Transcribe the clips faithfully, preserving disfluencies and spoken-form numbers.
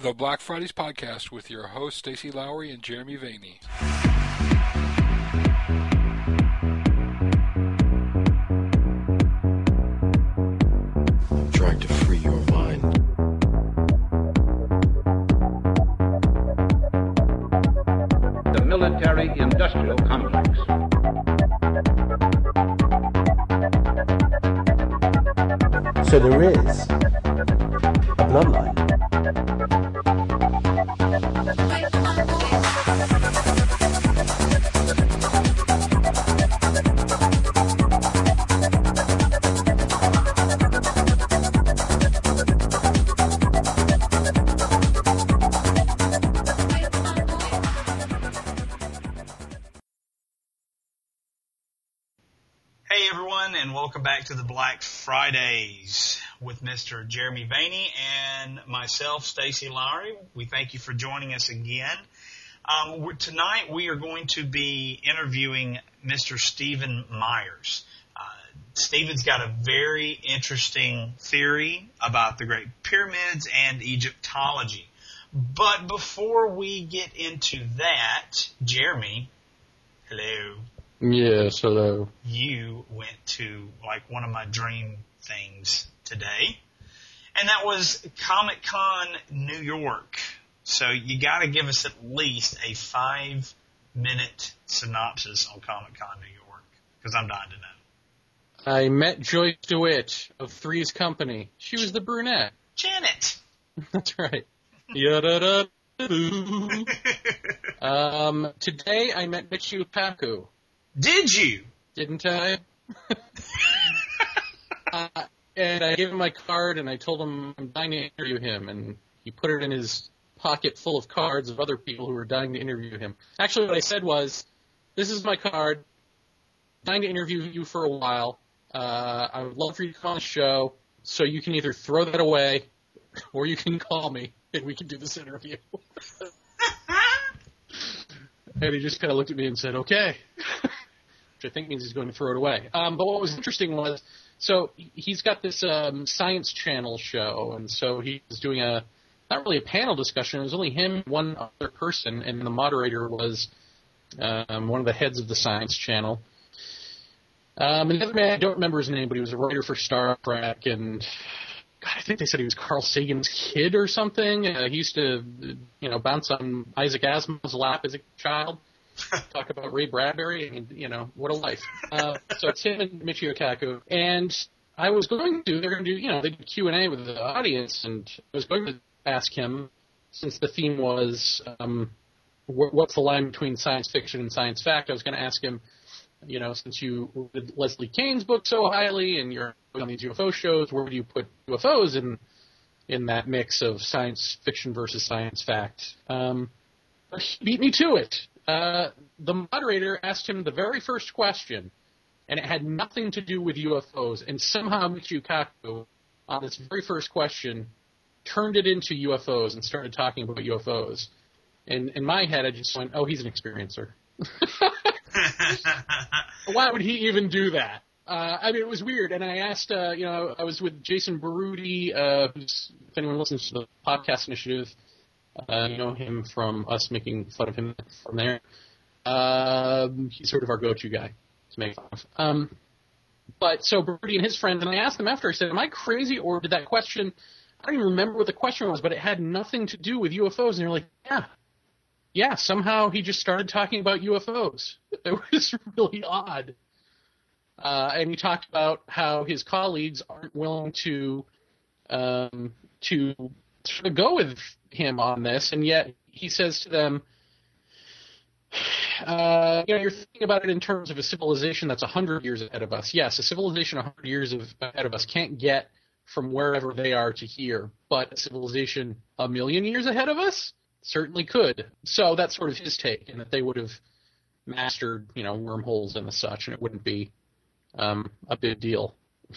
the Black Fridays podcast with your hosts Stacey Lowry and Jeremy Vaney. Trying to free your mind. The military-industrial complex. So there is a bloodline. Hey everyone, and welcome back to the Black Fridays with Mister Jeremy Vaney and myself, Stacey Lowry. We thank you for joining us again. Um, we're, tonight we are going to be interviewing Mister Stephen Myers. Uh, Stephen's got a very interesting theory about the Great Pyramids and Egyptology. But before we get into that, Jeremy, hello. Yes, hello. You went to, like, one of my dream things today, and that was Comic-Con New York. So you got to give us at least a five-minute synopsis on Comic-Con New York, because I'm dying to know. I met Joyce DeWitt of Three's Company. She was the brunette. Janet! That's right. Yada-da-doo. um, today I met Michio Kaku. Did you? Didn't I? uh, and I gave him my card, and I told him I'm dying to interview him, and he put it in his pocket full of cards of other people who were dying to interview him. Actually, what I said was, this is my card. I'm dying to interview you for a while. Uh, I would love for you to come on the show, so you can either throw that away, or you can call me, and we can do this interview. And he just kind of looked at me and said, okay. Which I think means he's going to throw it away. Um, but what was interesting was, so he's got this um, Science Channel show, and so he was doing a, not really a panel discussion, it was only him and one other person, and the moderator was um, one of the heads of the Science Channel. Um, and the other man, I don't remember his name, but he was a writer for Star Trek, and God, I think they said he was Carl Sagan's kid or something. Uh, he used to, you know, bounce on Isaac Asimov's lap as a child. Talk about Ray Bradbury. I mean, you know, what a life. Uh, so it's him and Michio Kaku. And I was going to, they're going to do, you know, they did Q and A with the audience, and I was going to ask him, since the theme was um, wh- what's the line between science fiction and science fact, I was going to ask him, you know, since you read Leslie Kane's book so highly and you're on these U F O shows, where do you put U F Os in in that mix of science fiction versus science fact? Um, he beat me to it. Uh, the moderator asked him the very first question, and it had nothing to do with U F Os, and somehow Michio Kaku, on this very first question, turned it into U F Os and started talking about U F Os. And in my head, I just went, oh, he's an experiencer. Why would he even do that? Uh, I mean, it was weird, and I asked, uh, you know, I was with Jason Berruti, uh, who's, if anyone listens to the podcast initiative, uh, you know him from us making fun of him from there. Um, he's sort of our go-to guy to make fun of. Um, but so Berruti and his friend, and I asked them after, I said, am I crazy, or did that question, I don't even remember what the question was, but it had nothing to do with U F Os, and they're like, yeah. Yeah, somehow he just started talking about U F Os. It was really odd. Uh, and he talked about how his colleagues aren't willing to um, to sort of go with him on this, and yet he says to them, uh, you know, you're thinking about it in terms of a civilization that's one hundred years ahead of us. Yes, a civilization one hundred years of, ahead of us can't get from wherever they are to here, but a civilization a million years ahead of us certainly could. So that's sort of his take, in that they would have mastered, you know, wormholes and the such, and it wouldn't be um, a big deal.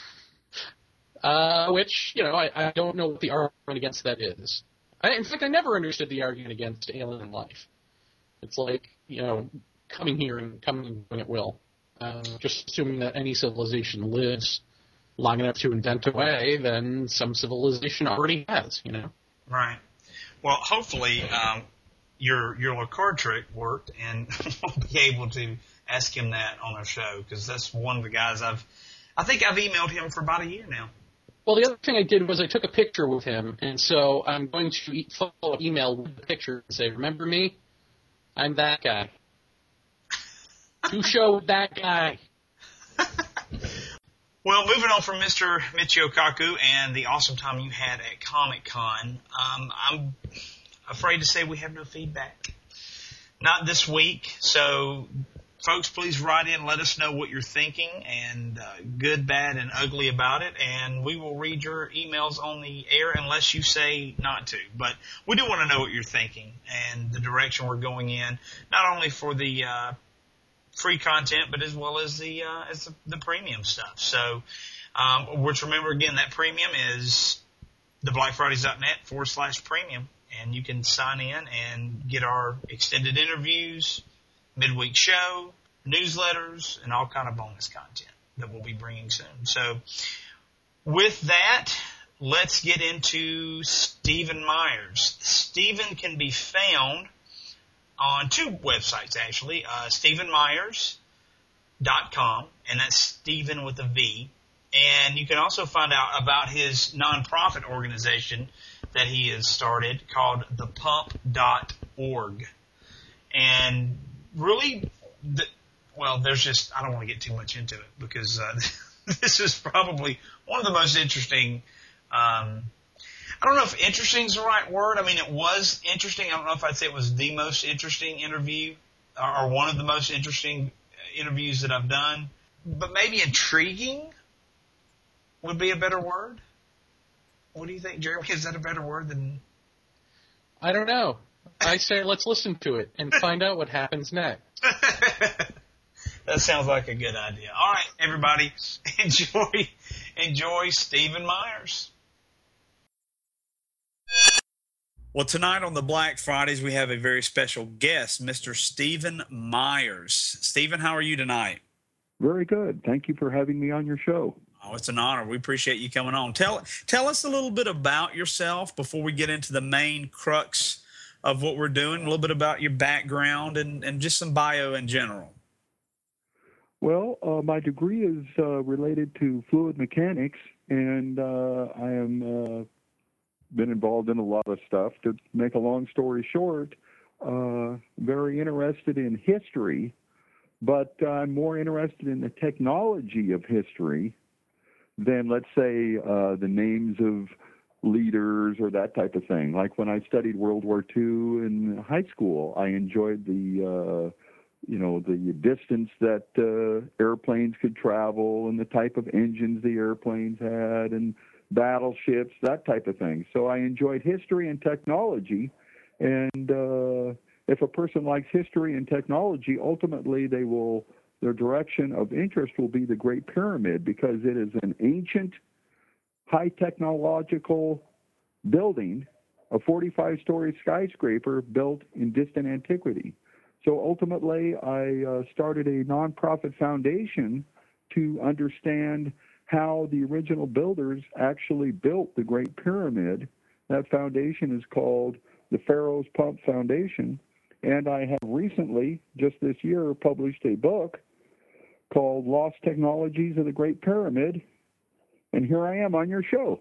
Uh, which, you know, I, I don't know what the argument against that is. I, in fact, I never understood the argument against alien life. It's like, you know, coming here and coming when it will. Uh, just assuming that any civilization lives long enough to invent a way, then some civilization already has, you know? Right. Well, hopefully um, your your little card trick worked, and we'll be able to ask him that on our show, because that's one of the guys I've I think I've emailed him for about a year now. Well, the other thing I did was I took a picture with him, and so I'm going to e- follow up email with the picture and say, remember me? I'm that guy. Do show with that guy. Well, moving on from Mister Michio Kaku and the awesome time you had at Comic-Con, um, I'm afraid to say we have no feedback. Not this week, so folks, please write in, let us know what you're thinking, and uh, good, bad, and ugly about it, and we will read your emails on the air unless you say not to. But we do want to know what you're thinking and the direction we're going in, not only for the uh, free content, but as well as the uh, as the, the premium stuff. So, um, which remember again, that premium is the black fridays dot net forward slash premium, and you can sign in and get our extended interviews, midweek show, newsletters, and all kind of bonus content that we'll be bringing soon. So, with that, let's get into Stephen Myers. Stephen can be found on two websites, actually, uh, Stephen Myers dot com, and that's Stephen with a V. And you can also find out about his nonprofit organization that he has started called the pump dot org. And really, the, well, there's just, I don't want to get too much into it because uh, this is probably one of the most interesting um I don't know if interesting is the right word. I mean, it was interesting. I don't know if I'd say it was the most interesting interview or one of the most interesting interviews that I've done. But maybe intriguing would be a better word. What do you think, Jeremy? Is that a better word than... I don't know. I say let's listen to it and find out what happens next. That sounds like a good idea. All right, everybody, enjoy, enjoy Stephen Myers. Well, tonight on the Black Fridays, we have a very special guest, Mister Stephen Myers. Stephen, how are you tonight? Very good. Thank you for having me on your show. Oh, it's an honor. We appreciate you coming on. Tell tell us a little bit about yourself before we get into the main crux of what we're doing, a little bit about your background and, and just some bio in general. Well, uh, my degree is uh, related to fluid mechanics, and uh, I am... Uh, been involved in a lot of stuff. To make a long story short, uh, very interested in history, but I'm more interested in the technology of history than, let's say, uh, the names of leaders or that type of thing. Like when I studied World War Two in high school, I enjoyed the, uh, you know, the distance that uh, airplanes could travel and the type of engines the airplanes had and battleships, that type of thing. So I enjoyed history and technology, and uh, if a person likes history and technology, ultimately they will, their direction of interest will be the Great Pyramid, because it is an ancient, high technological building, a forty-five story skyscraper built in distant antiquity. So ultimately I uh, started a nonprofit foundation to understand how the original builders actually built the Great Pyramid. That foundation is called the Pharaoh's Pump Foundation. And I have recently, just this year, published a book called Lost Technologies of the Great Pyramid. And here I am on your show.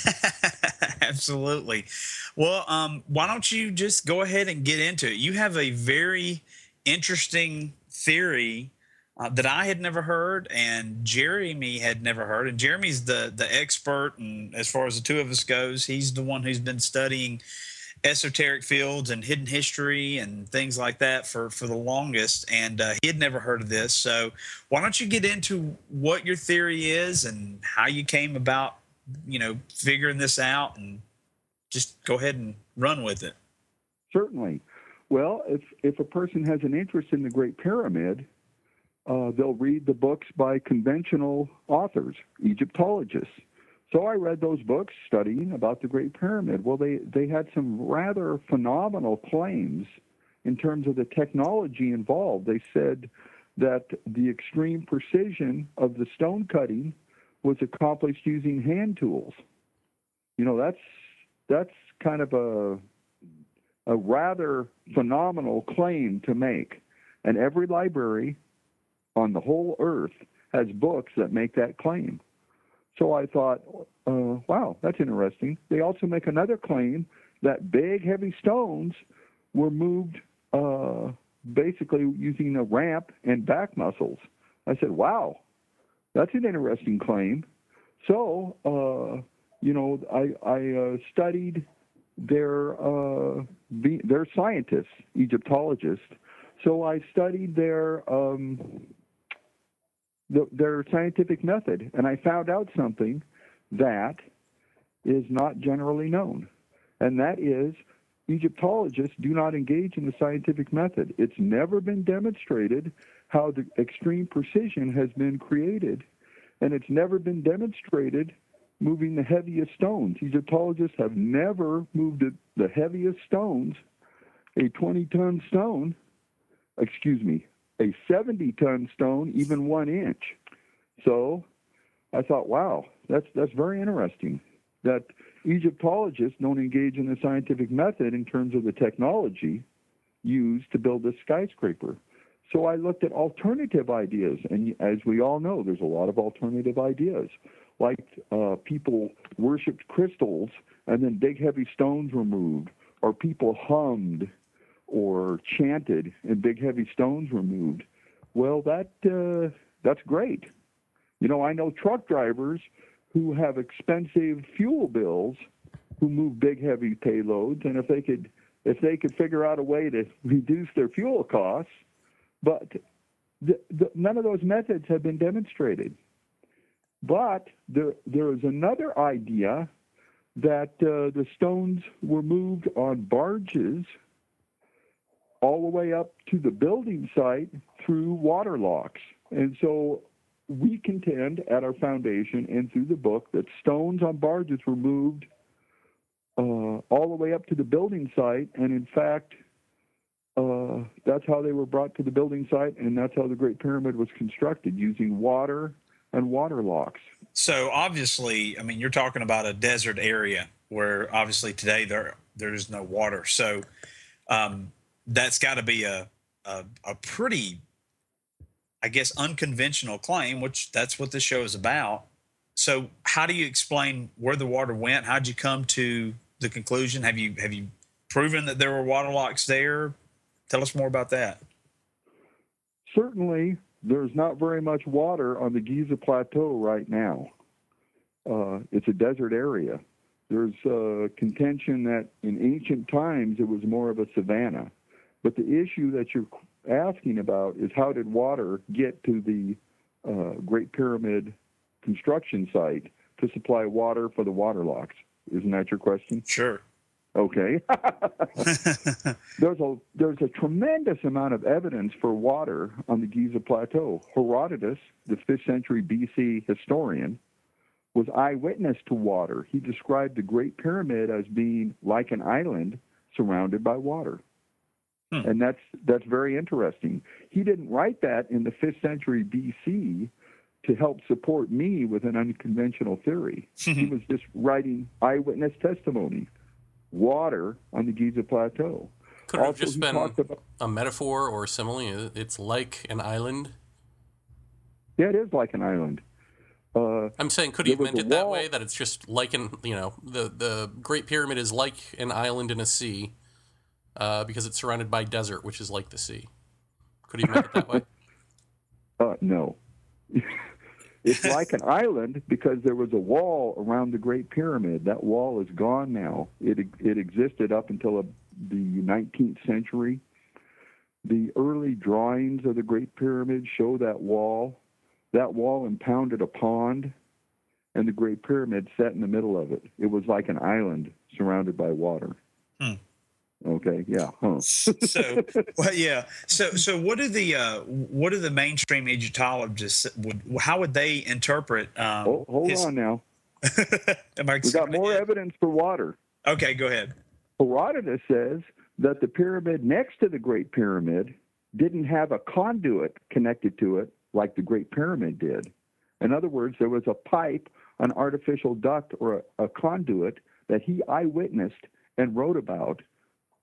Absolutely. Well, um, why don't you just go ahead and get into it? You have a very interesting theory Uh, that I had never heard, and Jeremy had never heard. And Jeremy's the the expert, and as far as the two of us goes, he's the one who's been studying esoteric fields and hidden history and things like that for, for the longest, and uh, he had never heard of this. So why don't you get into what your theory is and how you came about, you know, figuring this out, and just go ahead and run with it. Certainly. Well, if, if a person has an interest in the Great Pyramid, uh, they'll read the books by conventional authors, Egyptologists. So I read those books studying about the Great Pyramid. Well, they, they had some rather phenomenal claims in terms of the technology involved. They said that the extreme precision of the stone cutting was accomplished using hand tools. You know, that's that's kind of a a rather phenomenal claim to make. And every library on the whole earth has books that make that claim. So I thought, uh, wow, that's interesting. They also make another claim that big, heavy stones were moved uh, basically using a ramp and back muscles. I said, wow, that's an interesting claim. So, uh, you know, I, I uh, studied their, uh, the, their scientists, Egyptologists. So I studied their um, the, their scientific method, and I found out something that is not generally known, and that is Egyptologists do not engage in the scientific method. It's never been demonstrated how the extreme precision has been created, and it's never been demonstrated moving the heaviest stones. Egyptologists have never moved the heaviest stones, a twenty-ton stone, excuse me, a seventy-ton stone, even one inch. So I thought, wow, that's that's very interesting that Egyptologists don't engage in the scientific method in terms of the technology used to build this skyscraper. So I looked at alternative ideas, and as we all know, there's a lot of alternative ideas, like uh, people worshipped crystals and then big heavy stones were moved, or people hummed or chanted and big heavy stones were moved. Well, that uh, that's great. You know, I know truck drivers who have expensive fuel bills who move big heavy payloads, and if they could if they could figure out a way to reduce their fuel costs, but the, the, none of those methods have been demonstrated. But there there is another idea that uh, the stones were moved on barges all the way up to the building site through water locks. And so we contend at our foundation and through the book that stones on barges were moved uh, all the way up to the building site. And in fact, uh, that's how they were brought to the building site, and that's how the Great Pyramid was constructed, using water and water locks. So obviously, I mean, you're talking about a desert area where obviously today there there's no water. So um, that's got to be a, a a pretty, I guess, unconventional claim, which that's what this show is about. So how do you explain where the water went? How'd you come to the conclusion? Have you have you proven that there were water locks there? Tell us more about that. Certainly, there's not very much water on the Giza Plateau right now. Uh, it's a desert area. There's uh, contention that in ancient times it was more of a savanna. But the issue that you're asking about is how did water get to the uh, Great Pyramid construction site to supply water for the water locks? Isn't that your question? Sure. Okay. there's a there's a tremendous amount of evidence for water on the Giza Plateau. Herodotus, the fifth century B C historian, was eyewitness to water. He described the Great Pyramid as being like an island surrounded by water. Hmm. And that's that's very interesting. He didn't write that in the fifth century B C to help support me with an unconventional theory. He was just writing eyewitness testimony. Water on the Giza Plateau. Could it have Also, just he been talked about, a metaphor or a simile? It's like an island? yeah, it is like an island. Uh, I'm saying, could he have there was meant a it that wall- way? That it's just like an, you know, the, the Great Pyramid is like an island in a sea uh, because it's surrounded by desert, which is like the sea. Could he have meant it that way? Uh, no. It's like an island because there was a wall around the Great Pyramid. That wall is gone now. It it existed up until a, the nineteenth century. The early drawings of the Great Pyramid show that wall. That wall impounded a pond, and the Great Pyramid sat in the middle of it. It was like an island surrounded by water. Hmm. Okay, yeah. Huh. So, well, yeah. So, so what do the uh, what do the mainstream Egyptologists would? How would they interpret? Um, hold hold his... on now. Am I We got more ahead? evidence for water. Okay, go ahead. Herodotus says that the pyramid next to the Great Pyramid didn't have a conduit connected to it like the Great Pyramid did. In other words, there was a pipe, an artificial duct, or a, a conduit that he eyewitnessed and wrote about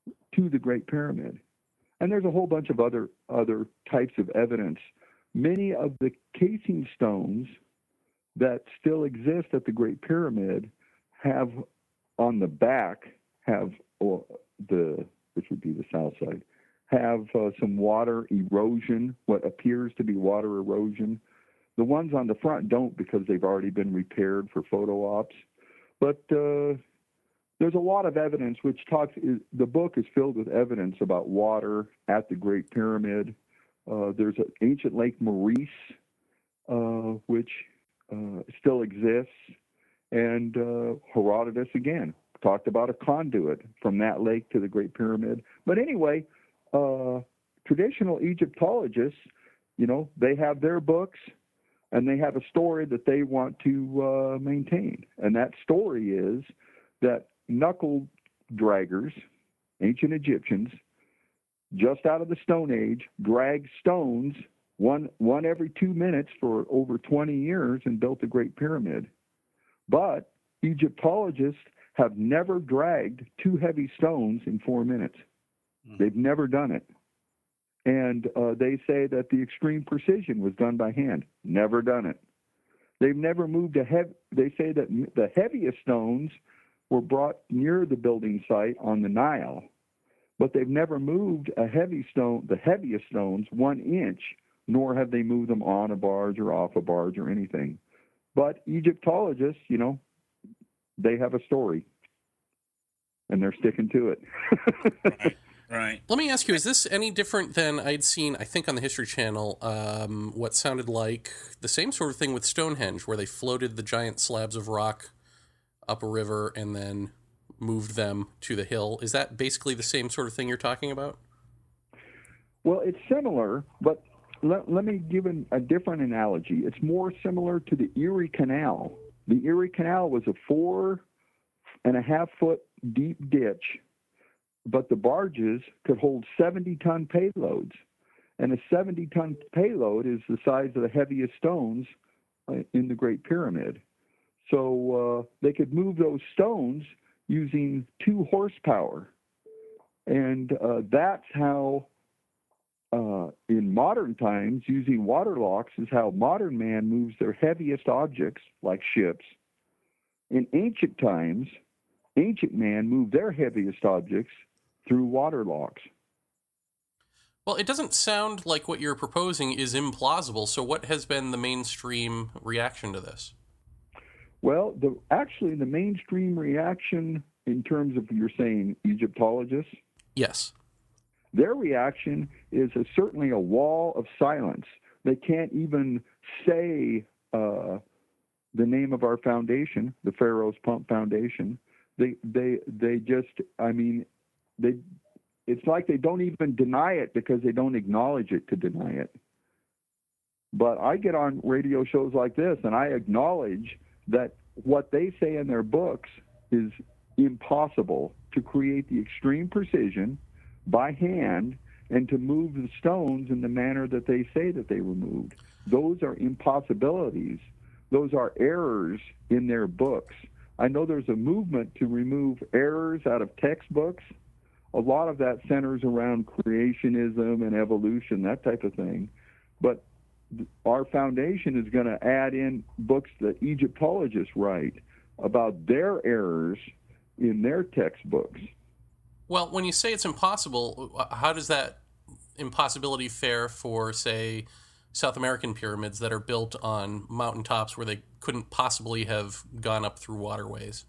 to the Great Pyramid. And there's a whole bunch of other other types of evidence. Many of the casing stones that still exist at the Great Pyramid have on the back have or the which would be the south side have uh, some water erosion, what appears to be water erosion. The ones on the front don't because they've already been repaired for photo ops. But uh, there's a lot of evidence which talks, is, the book is filled with evidence about water at the Great Pyramid. Uh, there's an ancient Lake Maurice, uh, which uh, still exists. And uh, Herodotus, again, talked about a conduit from that lake to the Great Pyramid. But anyway, uh, traditional Egyptologists, you know, they have their books, and they have a story that they want to uh, maintain. And that story is that knuckle draggers, ancient Egyptians, just out of the Stone Age, dragged stones one, one every two minutes for over twenty years and built the Great Pyramid. But Egyptologists have never dragged two heavy stones in four minutes. Mm. They've never done it. And uh, they say that the extreme precision was done by hand. Never done it. They've never moved a heavy, they say that the heaviest stones were brought near the building site on the Nile, but they've never moved a heavy stone, the heaviest stones, one inch, nor have they moved them on a barge or off a barge or anything. But Egyptologists, you know, they have a story, and they're sticking to it. Right. Right. Let me ask you, is this any different than I'd seen, I think on the History Channel, um, what sounded like the same sort of thing with Stonehenge, where they floated the giant slabs of rock up a river and then moved them to the hill? Is that basically the same sort of thing you're talking about? Well, it's similar, but let, let me give an, a different analogy. It's more similar to the Erie Canal. The Erie Canal was a four and a half foot deep ditch, but the barges could hold seventy ton payloads. And a seventy ton payload is the size of the heaviest stones in the Great Pyramid. So uh, they could move those stones using two horsepower. And uh, that's how, uh, in modern times, using water locks is how modern man moves their heaviest objects, like ships. In ancient times, ancient man moved their heaviest objects through water locks. Well, it doesn't sound like what you're proposing is implausible, so what has been the mainstream reaction to this? Well, the actually the mainstream reaction in terms of, you're saying Egyptologists? Yes. Their reaction is a, certainly a wall of silence. They can't even say uh, the name of our foundation, the Pharaoh's Pump Foundation. They, they, they just, I mean, they, it's like they don't even deny it because they don't acknowledge it to deny it. But I get on radio shows like this and I acknowledge that what they say in their books is impossible, to create the extreme precision by hand and to move the stones in the manner that they say that they were moved. Those are impossibilities. Those are errors in their books. I know there's a movement to remove errors out of textbooks. A lot of that centers around creationism and evolution, that type of thing. But our foundation is going to add in books that Egyptologists write about their errors in their textbooks. Well, when you say it's impossible, how does that impossibility fare for, say, South American pyramids that are built on mountaintops where they couldn't possibly have gone up through waterways?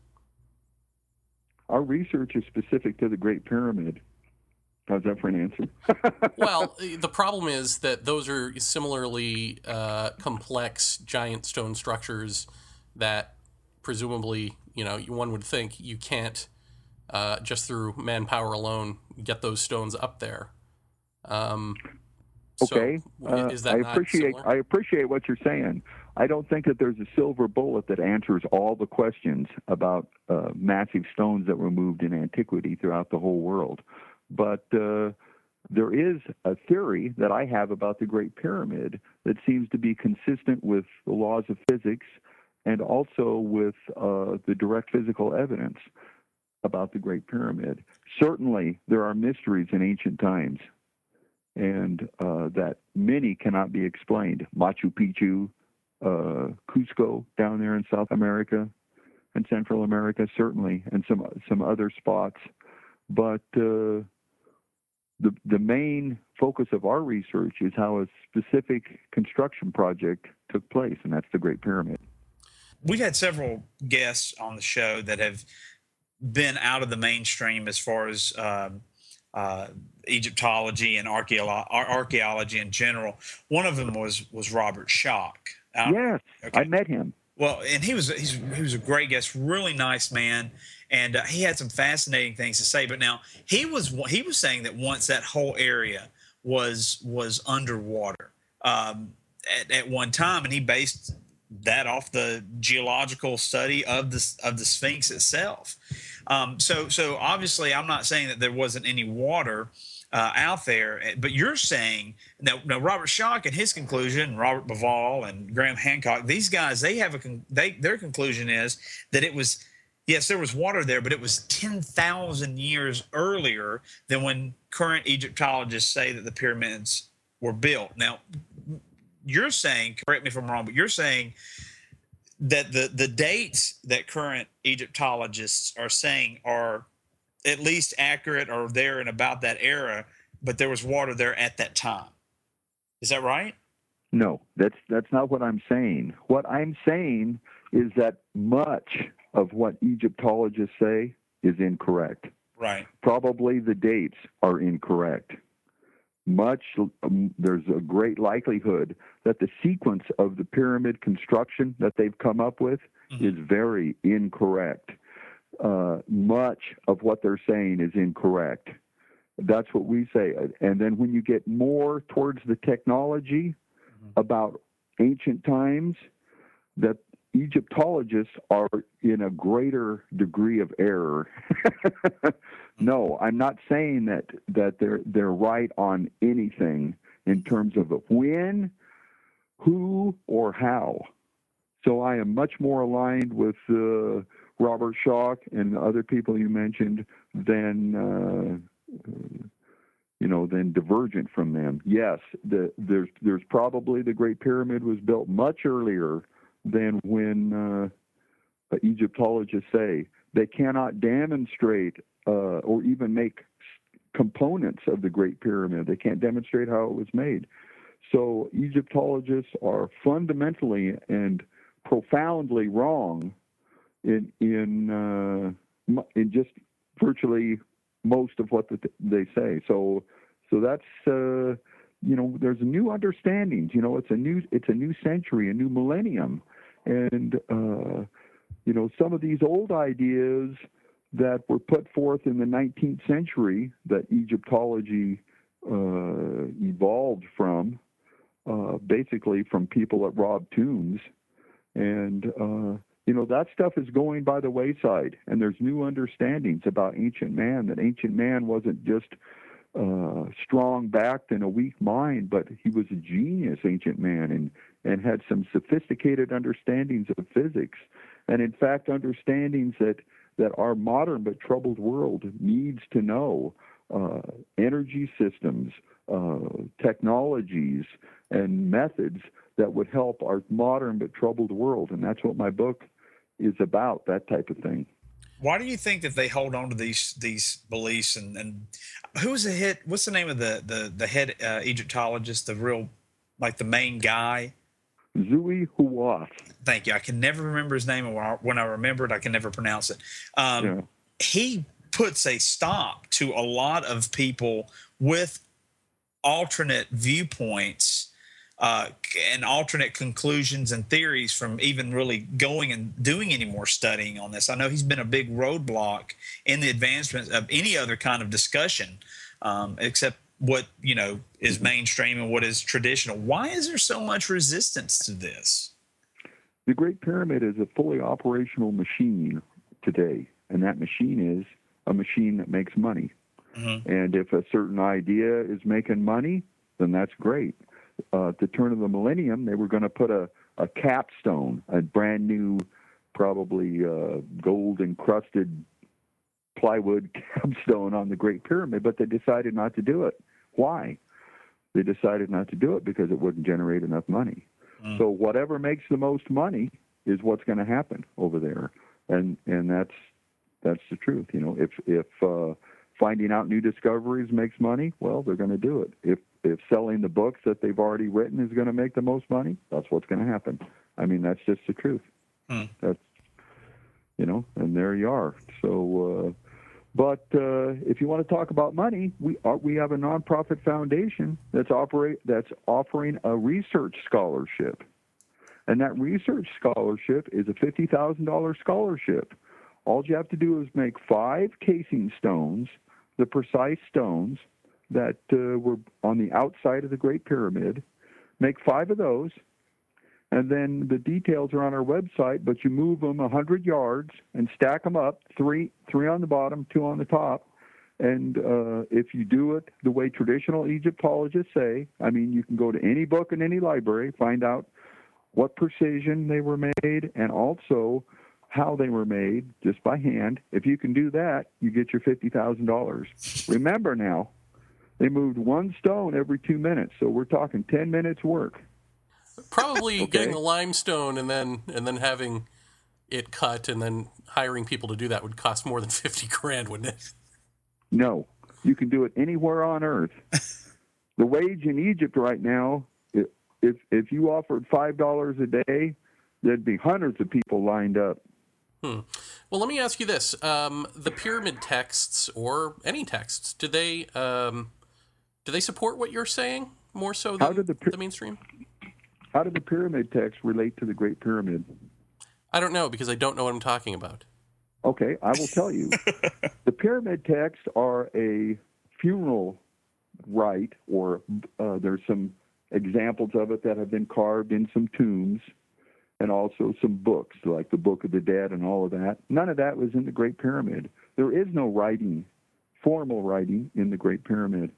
Our research is specific to the Great Pyramid. How's that for an answer? Well, the problem is that those are similarly uh, complex giant stone structures that presumably, you know, one would think you can't uh, just through manpower alone get those stones up there. Um, okay, so uh, is that I not appreciate similar? I appreciate what you're saying. I don't think that there's a silver bullet that answers all the questions about uh, massive stones that were moved in antiquity throughout the whole world. But uh, there is a theory that I have about the Great Pyramid that seems to be consistent with the laws of physics and also with uh, the direct physical evidence. about the Great Pyramid. Certainly, there are mysteries in ancient times, and uh, that many cannot be explained. Machu Picchu, uh, Cusco down there in South America and Central America, certainly, and some some other spots. But uh, the the main focus of our research is how a specific construction project took place, and that's the Great Pyramid. We've had several guests on the show that have been out of the mainstream as far as um, uh, Egyptology and archeolo- archaeology in general. One of them was was Robert Schoch. Uh, yes, okay. I met him. Well, and he was he's, he was a great guest, really nice man, and uh, he had some fascinating things to say. But now he was he was saying that once that whole area was was underwater um, at, at one time, and he based that off the geological study of the of the Sphinx itself. Um, so so obviously, I'm not saying that there wasn't any water Uh, out there, but you're saying now, now Robert Schoch and his conclusion, Robert Bauval and Graham Hancock, these guys, they have a con- they their conclusion is that it was, yes, there was water there, but it was ten thousand years earlier than when current Egyptologists say that the pyramids were built. Now, you're saying, correct me if I'm wrong, but you're saying that the the dates that current Egyptologists are saying are at least accurate or there and about that era, but there was water there at that time. Is that right? No, that's that's not what I'm saying. What I'm saying is that much of what Egyptologists say is incorrect. Right. Probably the dates are incorrect. Much um, there's a great likelihood that the sequence of the pyramid construction that they've come up with mm-hmm. is very incorrect. Uh, much of what they're saying is incorrect. That's what we say. And then when you get more towards the technology mm-hmm. about ancient times, that Egyptologists are in a greater degree of error. No, I'm not saying that that they're they're right on anything in terms of when, who, or how. So I am much more aligned with uh, Robert Schoch and other people you mentioned than uh, you know than divergent from them. Yes, the, there's there's probably the Great Pyramid was built much earlier than when uh, Egyptologists say. They cannot demonstrate uh, or even make components of the Great Pyramid. They can't demonstrate how it was made. So Egyptologists are fundamentally and profoundly wrong in in uh, in just virtually most of what the, they say. So so that's uh, you know there's new understandings. You know it's a new it's a new century, a new millennium, and uh, you know some of these old ideas that were put forth in the nineteenth century that Egyptology uh, evolved from, uh, basically from people that robbed tombs, and uh, you know, that stuff is going by the wayside, and there's new understandings about ancient man, that ancient man wasn't just uh, strong-backed and a weak mind, but he was a genius ancient man and, and had some sophisticated understandings of physics, and in fact, understandings that, that our modern but troubled world needs to know, uh, energy systems, uh, technologies, and methods that would help our modern but troubled world, and that's what my book is about, that type of thing. Why do you think that they hold on to these these beliefs? And, and who's the head? What's the name of the the the head uh, Egyptologist? The real, like the main guy. Zui Huwath. Thank you. I can never remember his name, and when I remember it, I can never pronounce it. Um, yeah. He puts a stop to a lot of people with alternate viewpoints. Uh, and alternate conclusions and theories from even really going and doing any more studying on this. I know he's been a big roadblock in the advancement of any other kind of discussion, um, except what, you know, is mainstream and what is traditional. Why is there so much resistance to this? The Great Pyramid is a fully operational machine today, and that machine is a machine that makes money. Mm-hmm. And if a certain idea is making money, then that's great. Uh, at the turn of the millennium, they were going to put a, a capstone, a brand new, probably uh, gold-encrusted plywood capstone on the Great Pyramid, but they decided not to do it. Why? They decided not to do it because it wouldn't generate enough money. Mm. So whatever makes the most money is what's going to happen over there, and and that's that's the truth. You know, if if uh, finding out new discoveries makes money, well, they're going to do it. If if selling the books that they've already written is going to make the most money, that's what's going to happen. I mean, that's just the truth. Mm. That's you know, and there you are. So. Uh, But uh, if you want to talk about money, we are, we have a nonprofit foundation that's operate that's offering a research scholarship, and that research scholarship is a fifty thousand dollars scholarship. All you have to do is make five casing stones, the precise stones that uh, were on the outside of the Great Pyramid. Make five of those. And then the details are on our website, but you move them one hundred yards and stack them up, three three on the bottom, two on the top. And uh, if you do it the way traditional Egyptologists say, I mean, you can go to any book in any library, find out what precision they were made and also how they were made just by hand. If you can do that, you get your fifty thousand dollars. Remember now, they moved one stone every two minutes, so we're talking ten minutes work. Probably okay. getting the limestone and then and then having it cut and then hiring people to do that would cost more than fifty grand, wouldn't it? No, you can do it anywhere on earth. The wage in Egypt right now, if if you offered five dollars a day, there'd be hundreds of people lined up. Hmm. Well, let me ask you this: um, the pyramid texts or any texts, do they um, do they support what you're saying more so than How did the, the mainstream? How did the pyramid text relate to the Great Pyramid? I don't know, because I don't know what I'm talking about. Okay, I will tell you. The pyramid texts are a funeral rite, or uh, there's some examples of it that have been carved in some tombs, and also some books, like the Book of the Dead and all of that. None of that was in the Great Pyramid. There is no writing, formal writing, in the Great Pyramid.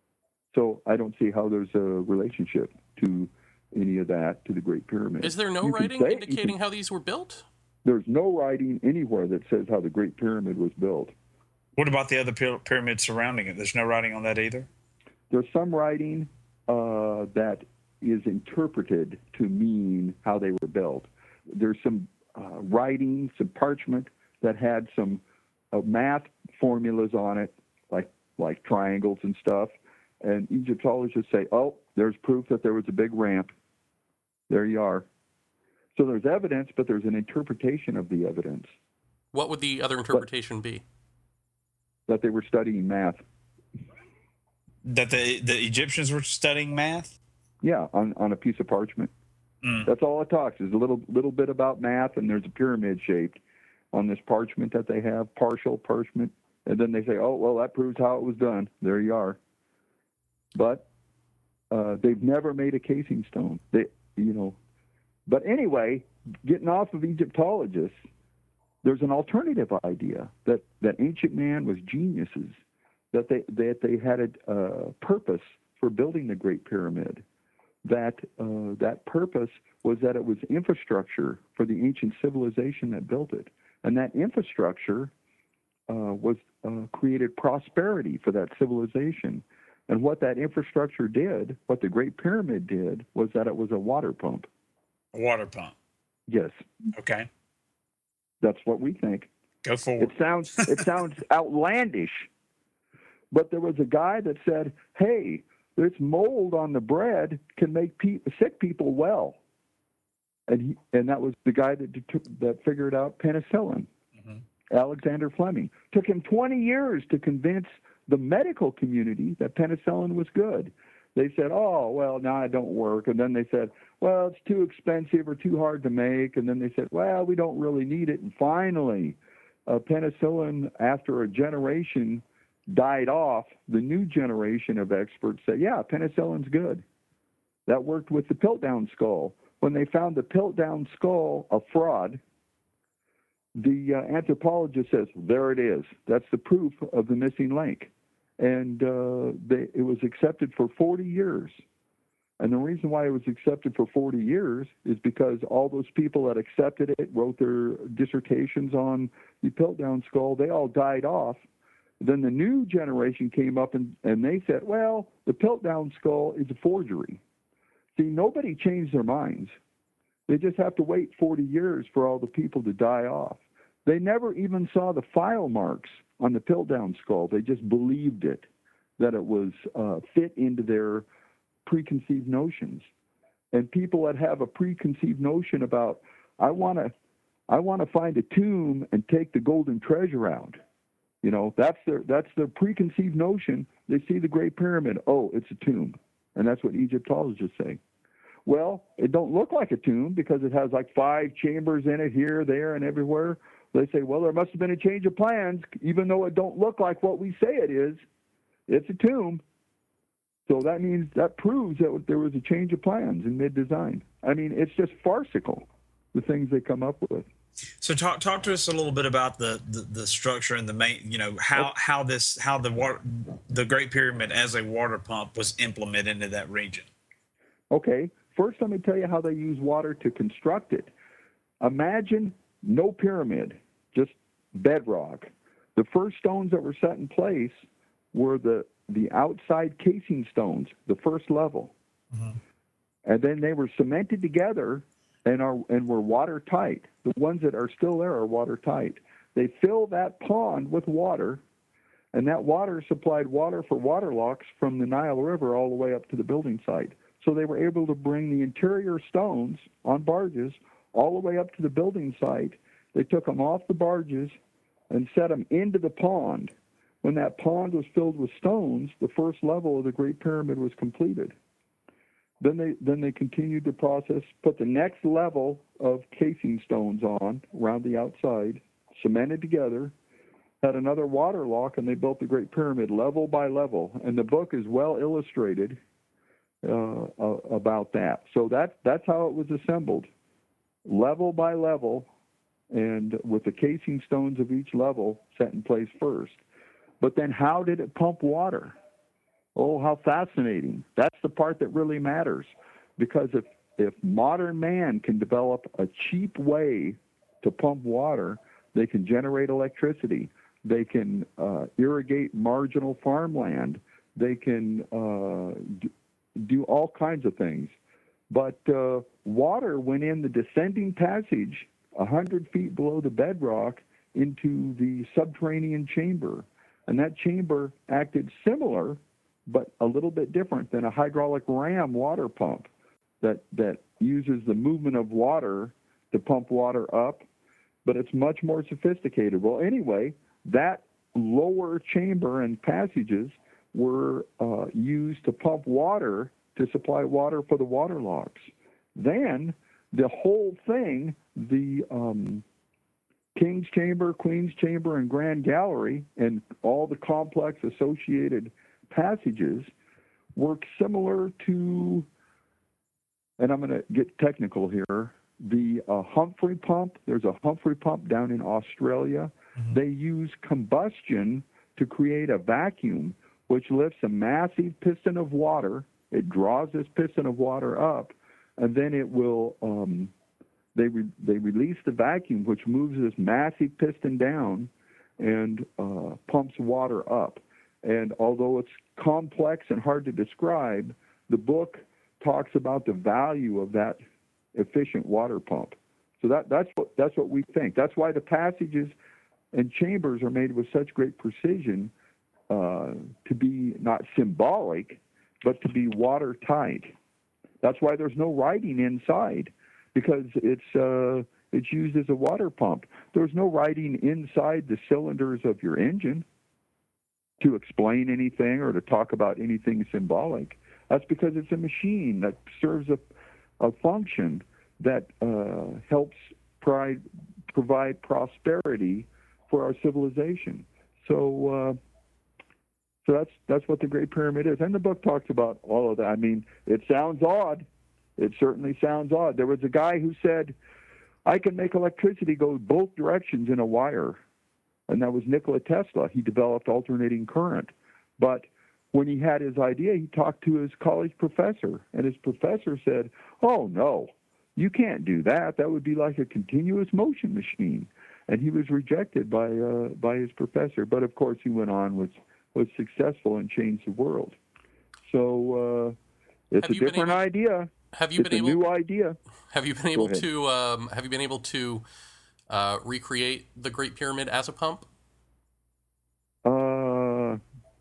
So I don't see how there's a relationship to any of that to the Great Pyramid. Is there no you writing say, indicating can, how these were built? There's no writing anywhere that says how the Great Pyramid was built. What about the other pyramids surrounding it? There's no writing on that either? There's some writing uh, that is interpreted to mean how they were built. There's some uh, writing, some parchment that had some uh, math formulas on it, like like triangles and stuff. And Egyptologists say, oh, there's proof that there was a big ramp. There you are. So there's evidence, but there's an interpretation of the evidence. What would the other interpretation but, be? That they were studying math. That the the Egyptians were studying math? Yeah, on, on a piece of parchment. Mm. That's all it talks, is a little little bit about math, and there's a pyramid shaped on this parchment that they have, partial parchment. And then they say, oh, well, that proves how it was done. There you are. But uh, they've never made a casing stone. They, you know. But anyway, getting off of Egyptologists, there's an alternative idea that, that ancient man was geniuses, that they that they had a uh, purpose for building the Great Pyramid. That uh, that purpose was that it was infrastructure for the ancient civilization that built it, and that infrastructure uh, was uh, created prosperity for that civilization. And what that infrastructure did, what the Great Pyramid did, was that it was a water pump. A water pump. Yes. Okay. That's what we think. Go forward. It sounds it sounds outlandish, but there was a guy that said, "Hey, this mold on the bread can make pe- sick people well," and he, and that was the guy that det- that figured out penicillin. Mm-hmm. Alexander Fleming. Took him twenty years to convince the medical community that penicillin was good. They said, oh, well, no, it don't work. And then they said, well, it's too expensive or too hard to make. And then they said, well, we don't really need it. And finally, uh, penicillin, after a generation died off, the new generation of experts said, yeah, penicillin's good. That worked with the Piltdown skull. When they found the Piltdown skull a fraud, the uh, anthropologist says, there it is. That's the proof of the missing link. And uh, they, it was accepted for forty years. And the reason why it was accepted for forty years is because all those people that accepted it, wrote their dissertations on the Piltdown skull, they all died off. Then the new generation came up and, and they said, well, the Piltdown skull is a forgery. See, nobody changed their minds. They just have to wait forty years for all the people to die off. They never even saw the file marks on the Piltdown skull. They just believed it, that it was uh, fit into their preconceived notions. And people that have a preconceived notion about, I want to I want to find a tomb and take the golden treasure out. You know, that's their that's their preconceived notion. They see the Great Pyramid, oh, it's a tomb. And that's what Egyptologists say. Well, it don't look like a tomb because it has like five chambers in it here, there, and everywhere. They say, well, there must have been a change of plans, even though it don't look like what we say it is. It's a tomb. So that means, that proves that there was a change of plans in mid-design. I mean, it's just farcical, the things they come up with. So talk talk to us a little bit about the, the, the structure and the main, you know, how how this how the water, the Great Pyramid as a water pump was implemented into that region. Okay, first let me tell you how they use water to construct it. Imagine no pyramid, just bedrock. The first stones that were set in place were the the outside casing stones, the first level. Mm-hmm. And then they were cemented together and are and were watertight. The ones that are still there are watertight. They fill that pond with water, and that water supplied water for water locks from the Nile River all the way up to the building site. So they were able to bring the interior stones on barges all the way up to the building site. They took them off the barges and set them into the pond. When that pond was filled with stones, the first level of the Great Pyramid was completed. Then they then they continued the process, put the next level of casing stones on around the outside, cemented together, had another water lock, and they built the Great Pyramid level by level. And the book is well illustrated uh, uh, about that. So that that's how it was assembled, level by level, and with the casing stones of each level set in place first. But then how did it pump water? Oh, how fascinating. That's the part that really matters. Because if, if modern man can develop a cheap way to pump water, they can generate electricity. They can uh, irrigate marginal farmland. They can uh, do, do all kinds of things. But uh, water went in the descending passage one hundred feet below the bedrock into the subterranean chamber. And that chamber acted similar, but a little bit different than a hydraulic ram water pump that, that uses the movement of water to pump water up, but it's much more sophisticated. Well, anyway, that lower chamber and passages were uh, used to pump water to supply water for the water locks. Then the whole thing, the um, King's Chamber, Queen's Chamber, and Grand Gallery, and all the complex associated passages work similar to, and I'm going to get technical here, the uh, Humphrey pump. There's a Humphrey pump down in Australia. Mm-hmm. They use combustion to create a vacuum, which lifts a massive piston of water. It draws this piston of water up, and then it will... Um, They re- they release the vacuum, which moves this massive piston down and uh, pumps water up. And although it's complex and hard to describe, the book talks about the value of that efficient water pump. So that that's what that's what we think. That's why the passages and chambers are made with such great precision uh, to be not symbolic, but to be watertight. That's why there's no writing inside, because it's uh, it's used as a water pump. There's no writing inside the cylinders of your engine to explain anything or to talk about anything symbolic. That's because it's a machine that serves a, a function that uh, helps provide, provide prosperity for our civilization. So, uh, so that's that's what the Great Pyramid is. And the book talks about all of that. I mean, it sounds odd. It certainly sounds odd. There was a guy who said, I can make electricity go both directions in a wire. And that was Nikola Tesla. He developed alternating current. But when he had his idea, he talked to his college professor, and his professor said, "Oh, no, you can't do that. That would be like a continuous motion machine." And he was rejected by uh, by his professor. But, of course, he went on, was, was successful and changed the world. So uh, it's Have a you been different able- idea. Have you it's been a able? new idea. Have you been Go able ahead. to? Um, have you been able to uh, recreate the Great Pyramid as a pump? Uh,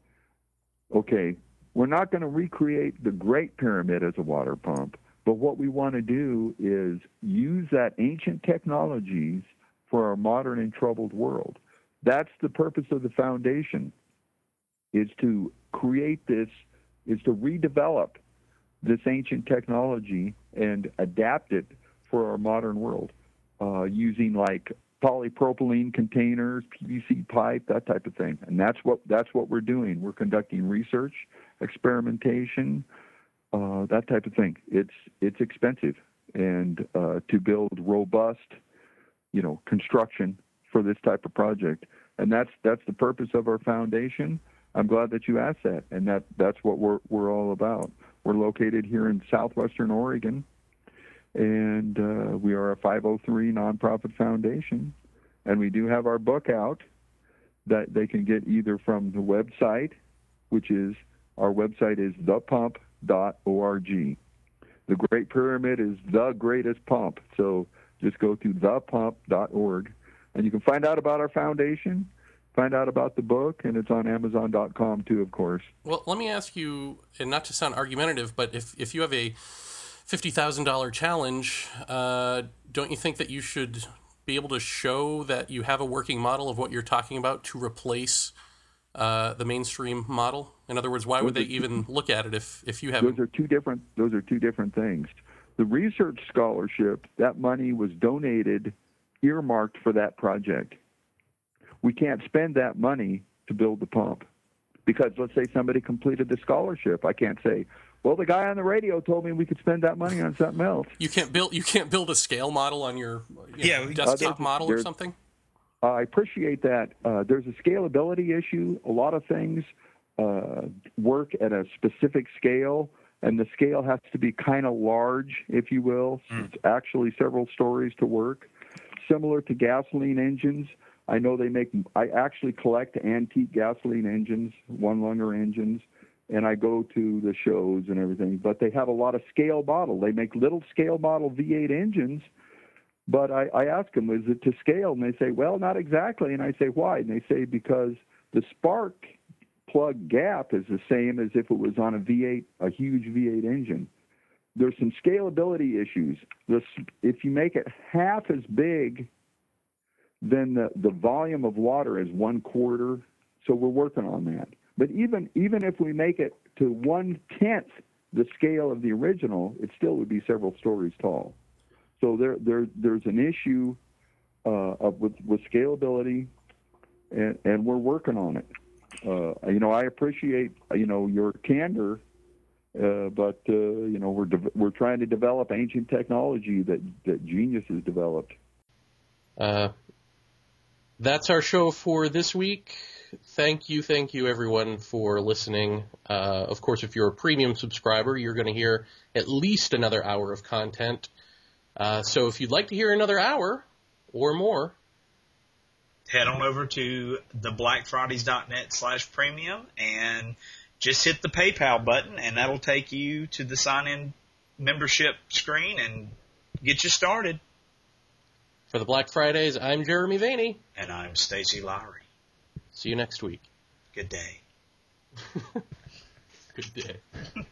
okay, we're not going to recreate the Great Pyramid as a water pump, but what we want to do is use that ancient technologies for our modern and troubled world. That's the purpose of the foundation, is to create this, is to redevelop this ancient technology and adapt it for our modern world, uh, using like polypropylene containers, P V C pipe, that type of thing. And that's what that's what we're doing. We're conducting research, experimentation, uh, that type of thing. It's it's expensive, and uh, to build robust, you know, construction for this type of project. And that's that's the purpose of our foundation. I'm glad that you asked that, and that that's what we're we're all about. We're located here in southwestern Oregon, and uh, we are a five oh three nonprofit foundation, and we do have our book out that they can get either from the website, which is, our website is the pump dot org. The Great Pyramid is the greatest pump, so just go to the pump dot org, and you can find out about our foundation, find out about the book, and it's on amazon dot com too, of course. Well, let me ask you, and not to sound argumentative, but if, if you have a fifty thousand dollars challenge, uh, don't you think that you should be able to show that you have a working model of what you're talking about to replace uh, the mainstream model? In other words, why would they even look at it if, if you haven't? Those are two different. Those are two different things. The research scholarship, that money was donated, earmarked for that project. We can't spend that money to build the pump, because let's say somebody completed the scholarship. I can't say, well, the guy on the radio told me we could spend that money on something else. You can't build. You can't build a scale model on your you Yeah, know, we- desktop uh, model or there's- something. Uh, I appreciate that. Uh, there's a scalability issue. A lot of things uh, work at a specific scale, and the scale has to be kind of large, if you will. Mm. It's actually several stories to work. Similar to gasoline engines, I know they make, I actually collect antique gasoline engines, one-lunger engines, and I go to the shows and everything, but they have a lot of scale model. They make little scale model V eight engines, but I, I ask them, is it to scale? And they say, well, not exactly. And I say, why? And they say, because the spark plug gap is the same as if it was on a V eight, a huge V eight engine. There's some scalability issues. This, if you make it half as big, then the, the volume of water is one quarter. So we're working on that. But even even if we make it to one-tenth the scale of the original, it still would be several stories tall. So there, there there's an issue uh, of with, with scalability, and, and we're working on it. Uh, you know, I appreciate, you know, your candor, uh, but, uh, you know, we're de- we're trying to develop ancient technology that, that geniuses developed. Uh, that's our show for this week. Thank you, thank you, everyone, for listening. Uh, of course, if you're a premium subscriber, you're going to hear at least another hour of content. Uh, so if you'd like to hear another hour or more, head on over to the black fridays dot net slash premium and just hit the PayPal button, and that'll take you to the sign-in membership screen and get you started. for the Black Fridays, I'm Jeremy Vaney. And I'm Stacy Lowry. See you next week. Good day. Good day.